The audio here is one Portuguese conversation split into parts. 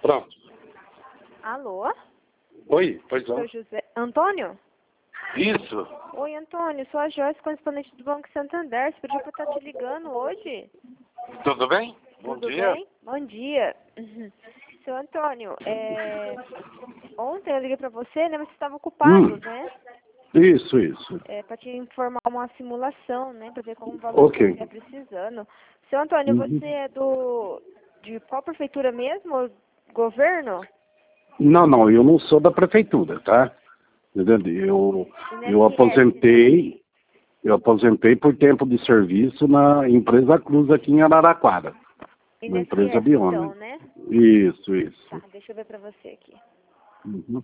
Pronto. Alô? Oi, pois Sou não. José... Antônio? Isso. Oi, Antônio. Sou a Joyce, correspondente do Banco Santander. Você pediu pra estar te ligando hoje? Tudo bem? Bom Tudo dia. bem? Bom dia. Seu Antônio, ontem eu liguei pra você, né? Mas você estava ocupado, né? Isso. Pra te informar uma simulação, né? Pra ver como o valor que Ok. você está precisando. Seu Antônio, você é de qual prefeitura mesmo? Governo? Não, eu não sou da prefeitura, tá? Entendeu? Eu aposentei, por tempo de serviço na empresa Cruz aqui em Araraquara. Uma empresa INSS, biônica. então, né? Isso. Tá, deixa eu ver pra você aqui. Uhum.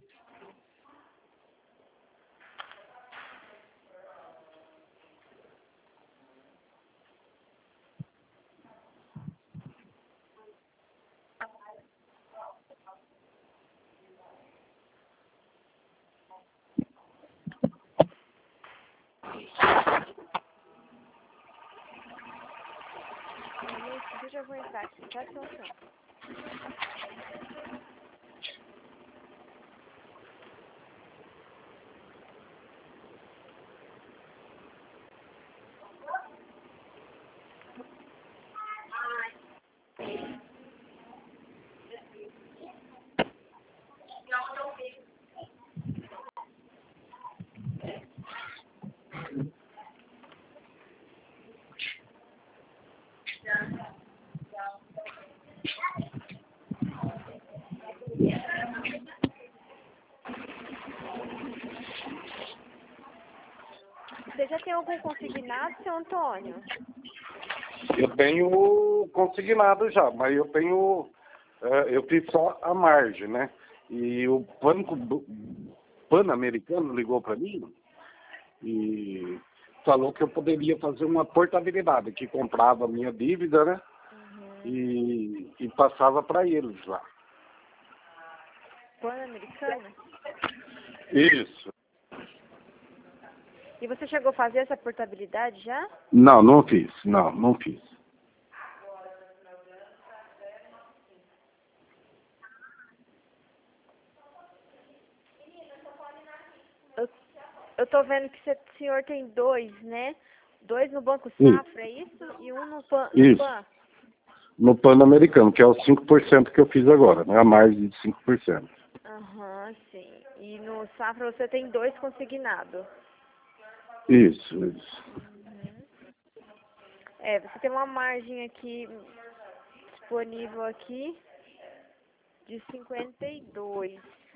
Deixa eu aguentar aqui, tá, seu Antônio? Você já tem algum consignado, seu Antônio? Eu tenho consignado já, mas eu tenho... eu fiz só a margem, né? E o Banco Pan-Americano ligou para mim e falou que eu poderia fazer uma portabilidade, que comprava a minha dívida, né? E passava para eles lá. Pan-Americana? Isso. E você chegou a fazer essa portabilidade já? Não fiz. Não fiz. Eu tô vendo que o senhor tem dois, né? Dois no Banco Safra, é isso? E um no Pan? Isso. No Pan-Americano, que é os 5% que eu fiz agora, né? A margem de 5%. Aham, sim. E no Safra você tem dois consignados. Isso. Você tem uma margem aqui disponível aqui de 52.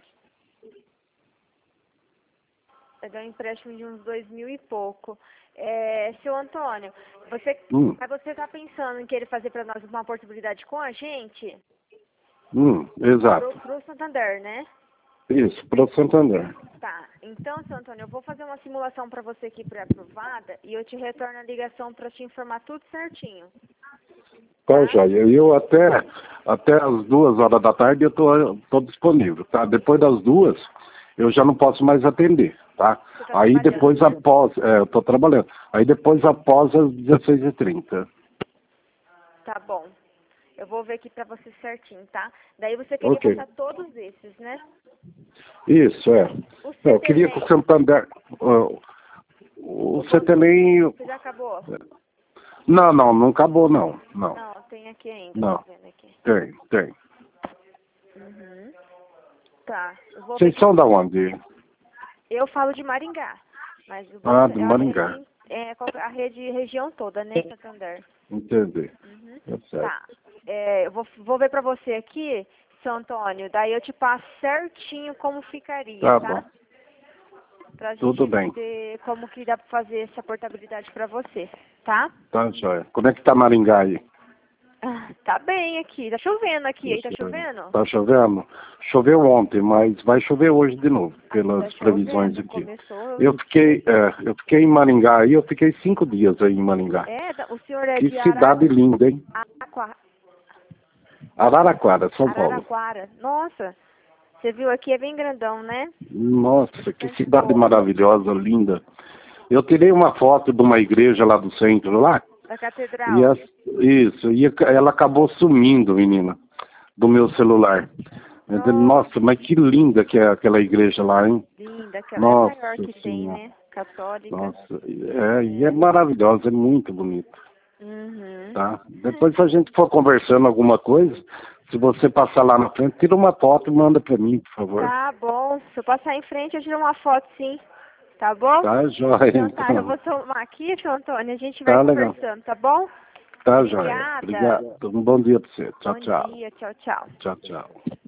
Dá um empréstimo de uns 2.000 e pouco. Seu Antônio, você tá pensando em querer fazer para nós uma portabilidade com a gente? Exato. Pro Santander, né? Isso, para o Santander. Tá. Então, seu Antônio, eu vou fazer uma simulação para você aqui pré-aprovada e eu te retorno a ligação para te informar tudo certinho. Tá, joia. Eu até as 2 horas da tarde eu tô disponível, tá? Depois das 2 eu já não posso mais atender, tá? Aí depois após, eu tô trabalhando. Aí depois após as 16h30. Tá bom. Eu vou ver aqui pra você certinho, tá? Daí você queria passar todos esses, né? Isso, eu queria que o Santander... o CTLM... Você já acabou? Não acabou, não. Não, tem aqui ainda, Não, tô vendo aqui. tem. Tá. Vocês são da onde? Eu falo de Maringá. Mas o De Maringá. A rede região toda, né, Santander? Entendi. Certo. Tá. Eu vou ver pra você aqui, seu Antônio, daí eu te passo certinho como ficaria, tá? Bom. Pra gente Tudo bem. ver como que dá pra fazer essa portabilidade pra você, tá? Tá, joia. Como é que tá Maringá aí? Tá bem aqui, tá chovendo aqui, aí tá chovendo? Tá chovendo? Choveu ontem, mas vai chover hoje de novo, pelas previsões aqui. Começou... Eu fiquei em Maringá aí, eu fiquei 5 dias aí em Maringá. O senhor é que de cidade linda, hein? Araraquara, São Paulo. Araraquara. Nossa, você viu aqui, é bem grandão, né? Nossa, que cidade maravilhosa, linda. Eu tirei uma foto de uma igreja lá do centro, lá. Da catedral. E ela acabou sumindo, menina. do meu celular. Nossa, mas que linda que é aquela igreja lá, hein? Linda, aquela Nossa, é a maior que tem, senhora. né? Católica. Nossa, e é maravilhosa, é muito bonita. Uhum. Tá? Depois, se a gente for conversando alguma coisa, se você passar lá na frente, tira uma foto e manda pra mim, por favor. Tá bom. Se eu passar em frente, eu tiro uma foto, sim. Tá bom? Tá, joia. Então tá, eu Então. vou tomar aqui, seu Antônio, a gente vai Tá legal. conversando, tá bom? Tá, Obrigada. joia. Obrigado. Um bom dia pra você. Tchau, Bom tchau. dia, tchau, tchau. Tchau, tchau.